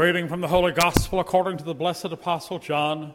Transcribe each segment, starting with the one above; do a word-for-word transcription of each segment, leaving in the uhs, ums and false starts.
reading from the Holy Gospel according to the blessed Apostle John.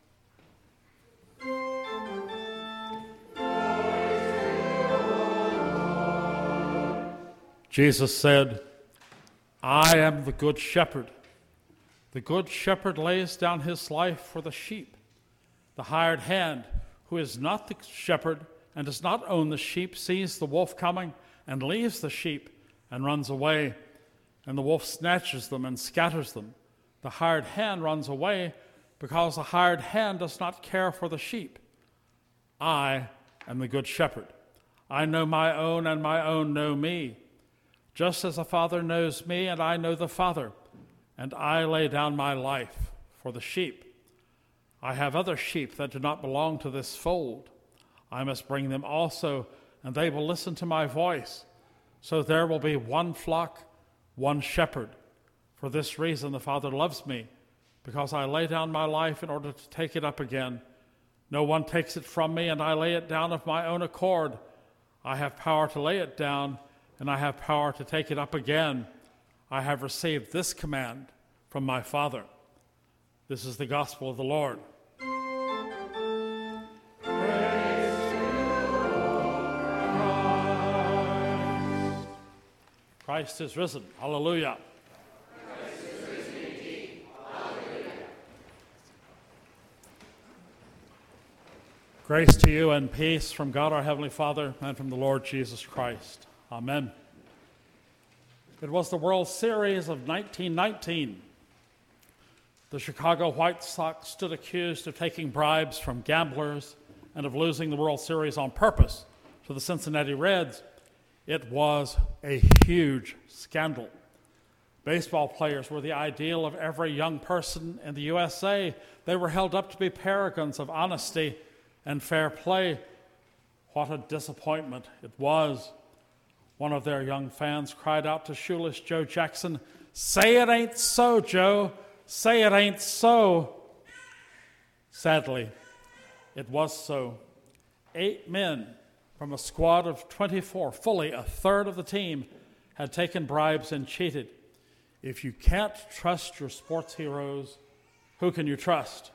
Jesus said, I am the good shepherd. The good shepherd lays down his life for the sheep. The hired hand, who is not the shepherd and does not own the sheep, sees the wolf coming and leaves the sheep and runs away. And the wolf snatches them and scatters them. The hired hand runs away because the hired hand does not care for the sheep. I am the good shepherd. I know my own, and my own know me. Just as the Father knows me, and I know the Father, and I lay down my life for the sheep. I have other sheep that do not belong to this fold. I must bring them also, and they will listen to my voice. So there will be one flock, one shepherd. For this reason the Father loves me, because I lay down my life in order to take it up again. No one takes it from me, and I lay it down of my own accord. I have power to lay it down, and I have power to take it up again. I have received this command from my Father. This is the gospel of the Lord. Praise to you, Christ. Christ is risen. Hallelujah. Christ is risen indeed. Hallelujah. Grace to you and peace from God our Heavenly Father and from the Lord Jesus Christ. Amen. It was the World Series of nineteen nineteen. The Chicago White Sox stood accused of taking bribes from gamblers and of losing the World Series on purpose to the Cincinnati Reds. It was a huge scandal. Baseball players were the ideal of every young person in the U S A. They were held up to be paragons of honesty and fair play. What a disappointment it was. One of their young fans cried out to shoeless Joe Jackson, "Say it ain't so, Joe. Say it ain't so." Sadly, it was so. Eight men from a squad of twenty-four, fully a third of the team, had taken bribes and cheated. If you can't trust your sports heroes, who can you trust?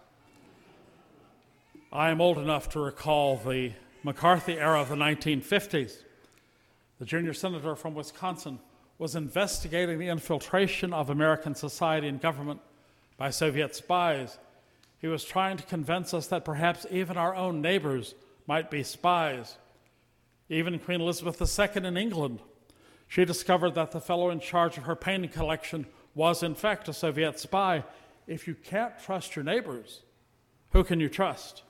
I am old enough to recall the McCarthy era of the nineteen fifties. The junior senator from Wisconsin was investigating the infiltration of American society and government by Soviet spies. He was trying to convince us that perhaps even our own neighbors might be spies. Even Queen Elizabeth the Second in England, she discovered that the fellow in charge of her painting collection was in fact a Soviet spy. If you can't trust your neighbors, who can you trust?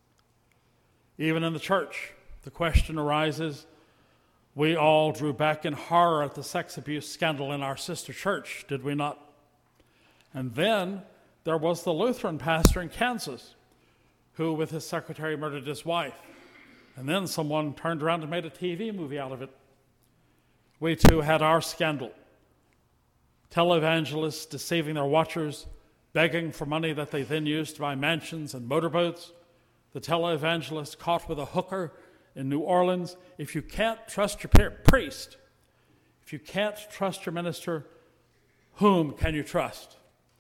Even in the church, the question arises. We all drew back in horror at the sex abuse scandal in our sister church, did we not? And then there was the Lutheran pastor in Kansas who, with his secretary, murdered his wife. And then someone turned around and made a T V movie out of it. We too had our scandal. Televangelists deceiving their watchers, begging for money that they then used to buy mansions and motorboats. The televangelist caught with a hooker in New Orleans. If you can't trust your priest, if you can't trust your minister, whom can you trust?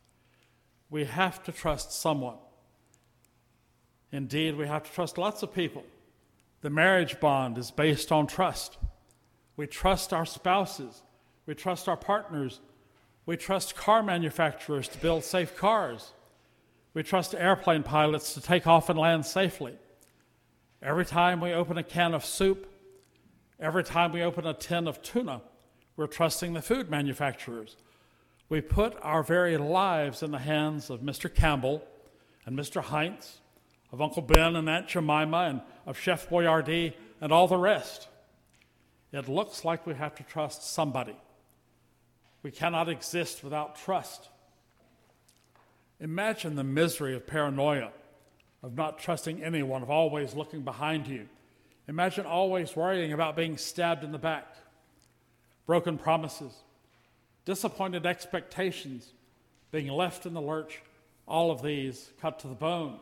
We have to trust someone. Indeed, we have to trust lots of people. The marriage bond is based on trust. We trust our spouses. We trust our partners. We trust car manufacturers to build safe cars. We trust airplane pilots to take off and land safely. Every time we open a can of soup, every time we open a tin of tuna, we're trusting the food manufacturers. We put our very lives in the hands of Mister Campbell and Mister Heinz, of Uncle Ben and Aunt Jemima, and of Chef Boyardee and all the rest. It looks like we have to trust somebody. We cannot exist without trust. Imagine the misery of paranoia, of not trusting anyone, of always looking behind you. Imagine always worrying about being stabbed in the back. Broken promises, disappointed expectations, being left in the lurch, all of these cut to the bone.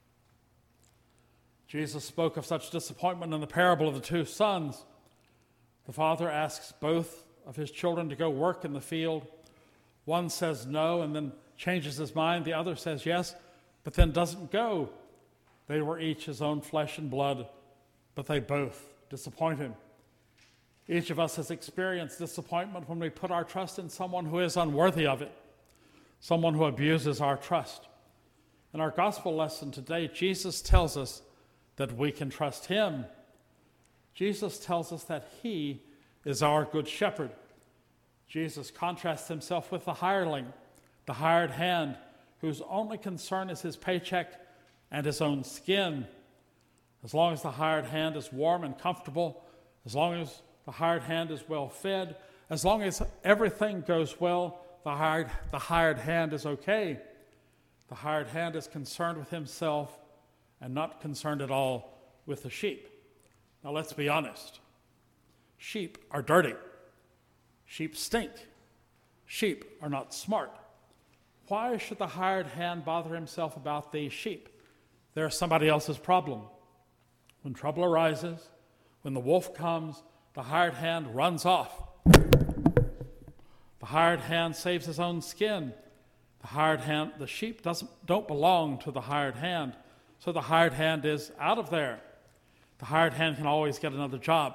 Jesus spoke of such disappointment in the parable of the two sons. The father asks both of his children to go work in the field. One says no and then changes his mind. The other says yes, but then doesn't go. They were each his own flesh and blood, but they both disappoint him. Each of us has experienced disappointment when we put our trust in someone who is unworthy of it, someone who abuses our trust. In our gospel lesson today, Jesus tells us that we can trust him. Jesus tells us that he is our good shepherd. Jesus contrasts himself with the hireling, the hired hand, whose only concern is his paycheck and his own skin. As long as the hired hand is warm and comfortable, as long as the hired hand is well fed, as long as everything goes well, the hired, the hired hand is okay. The hired hand is concerned with himself and not concerned at all with the sheep. Now let's be honest. Sheep are dirty. Sheep stink. Sheep are not smart. Why should the hired hand bother himself about these sheep? They're somebody else's problem. When trouble arises, when the wolf comes, the hired hand runs off. The hired hand saves his own skin. The hired hand, the sheep doesn't don't belong to the hired hand, so the hired hand is out of there. The hired hand can always get another job.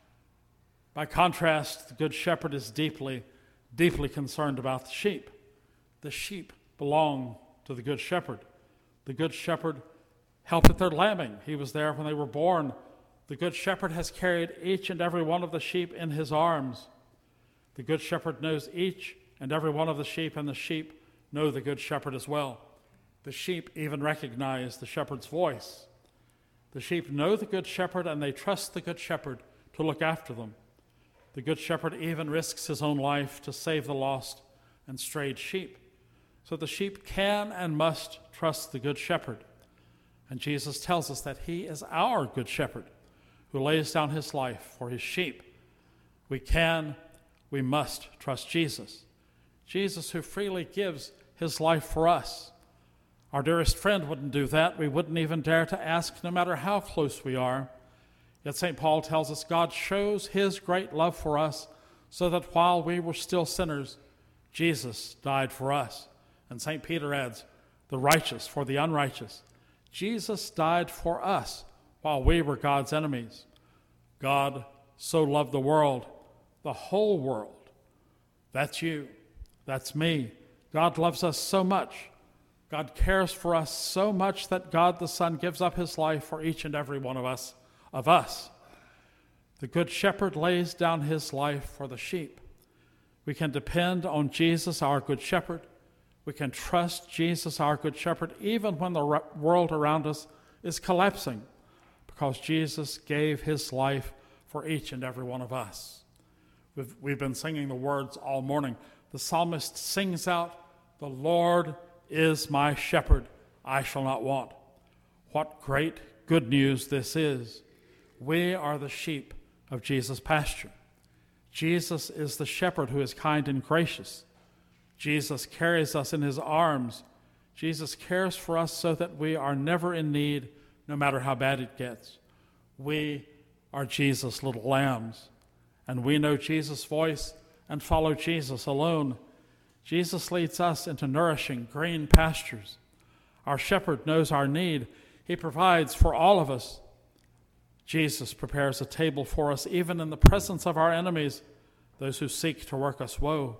By contrast, the good shepherd is deeply, deeply concerned about the sheep. The sheep belong to the good shepherd. The good shepherd helped at their lambing. He was there when they were born. The good shepherd has carried each and every one of the sheep in his arms. The good shepherd knows each and every one of the sheep, and the sheep know the good shepherd as well. The sheep even recognize the shepherd's voice. The sheep know the good shepherd, and they trust the good shepherd to look after them. The good shepherd even risks his own life to save the lost and strayed sheep. So the sheep can and must trust the good shepherd. And Jesus tells us that he is our good shepherd who lays down his life for his sheep. We can, we must trust Jesus. Jesus who freely gives his life for us. Our dearest friend wouldn't do that. We wouldn't even dare to ask, no matter how close we are. Yet Saint Paul tells us God shows his great love for us so that while we were still sinners, Jesus died for us. And Saint Peter adds, the righteous for the unrighteous. Jesus died for us while we were God's enemies. God so loved the world, the whole world. That's you. That's me. God loves us so much. God cares for us so much that God the Son gives up his life for each and every one of us. Of us. The good shepherd lays down his life for the sheep. We can depend on Jesus, our good shepherd. We can trust Jesus, our good shepherd, even when the world around us is collapsing, because Jesus gave his life for each and every one of us. We've, we've been singing the words all morning. The psalmist sings out, "The Lord is my shepherd, I shall not want." What great good news this is. We are the sheep of Jesus' pasture. Jesus is the shepherd who is kind and gracious. Jesus carries us in his arms. Jesus cares for us so that we are never in need, no matter how bad it gets. We are Jesus' little lambs, and we know Jesus' voice and follow Jesus alone. Jesus leads us into nourishing green pastures. Our shepherd knows our need. He provides for all of us. Jesus prepares a table for us even in the presence of our enemies, those who seek to work us woe.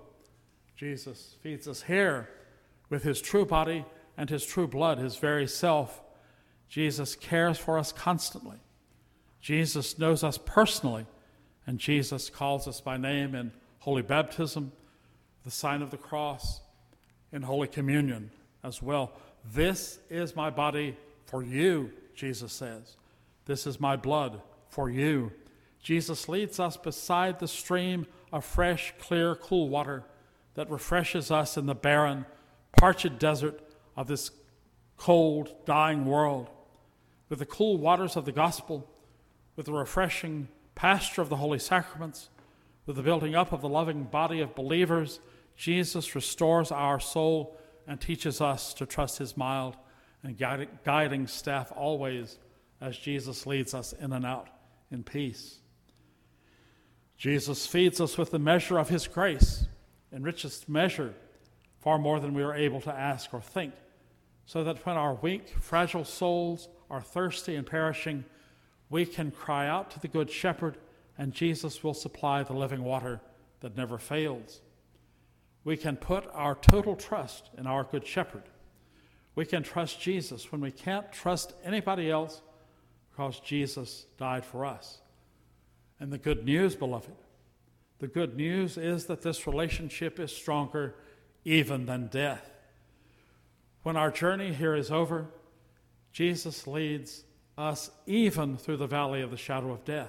Jesus feeds us here with his true body and his true blood, his very self. Jesus cares for us constantly. Jesus knows us personally, and Jesus calls us by name in holy baptism, the sign of the cross, in Holy Communion as well. This is my body for you, Jesus says. This is my blood for you. Jesus leads us beside the stream of fresh, clear, cool water that refreshes us in the barren, parched desert of this cold, dying world. With the cool waters of the gospel, with the refreshing pasture of the holy sacraments, with the building up of the loving body of believers, Jesus restores our soul and teaches us to trust his mild and guiding staff always as Jesus leads us in and out in peace. Jesus feeds us with the measure of his grace. In richest measure, far more than we are able to ask or think, so that when our weak, fragile souls are thirsty and perishing, we can cry out to the Good Shepherd, and Jesus will supply the living water that never fails. We can put our total trust in our Good Shepherd. We can trust Jesus when we can't trust anybody else, because Jesus died for us. And the good news, beloved, the good news is that this relationship is stronger even than death. When our journey here is over, Jesus leads us even through the valley of the shadow of death.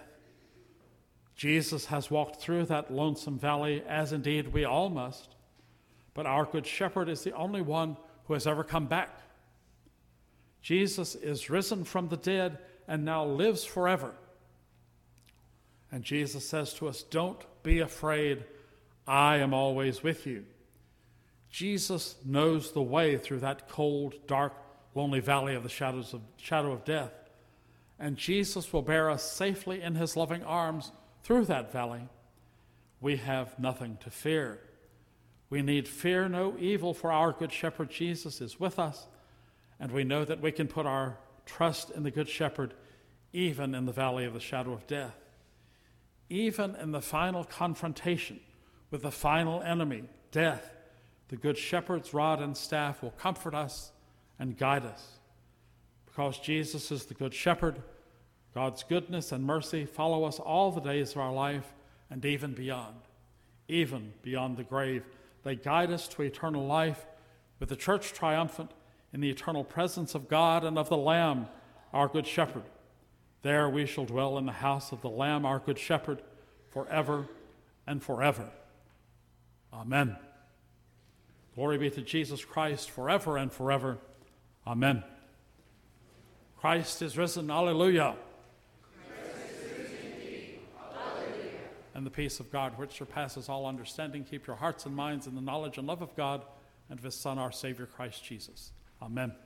Jesus has walked through that lonesome valley, as indeed we all must, but our Good Shepherd is the only one who has ever come back. Jesus is risen from the dead and now lives forever. And Jesus says to us, don't be afraid, I am always with you. Jesus knows the way through that cold, dark, lonely valley of the shadows of, shadow of death. And Jesus will bear us safely in his loving arms through that valley. We have nothing to fear. We need fear no evil, for our Good Shepherd Jesus is with us, and we know that we can put our trust in the Good Shepherd even in the valley of the shadow of death. Even in the final confrontation with the final enemy, death, the Good Shepherd's rod and staff will comfort us and guide us. Because Jesus is the Good Shepherd, God's goodness and mercy follow us all the days of our life and even beyond, even beyond the grave. They guide us to eternal life with the church triumphant in the eternal presence of God and of the Lamb, our Good Shepherd. There we shall dwell in the house of the Lamb, our Good Shepherd, forever and forever. Amen. Glory be to Jesus Christ forever and forever. Amen. Christ is risen. Alleluia. Christ is risen indeed. Alleluia. And the peace of God, which surpasses all understanding, keep your hearts and minds in the knowledge and love of God and of his Son, our Savior, Christ Jesus. Amen.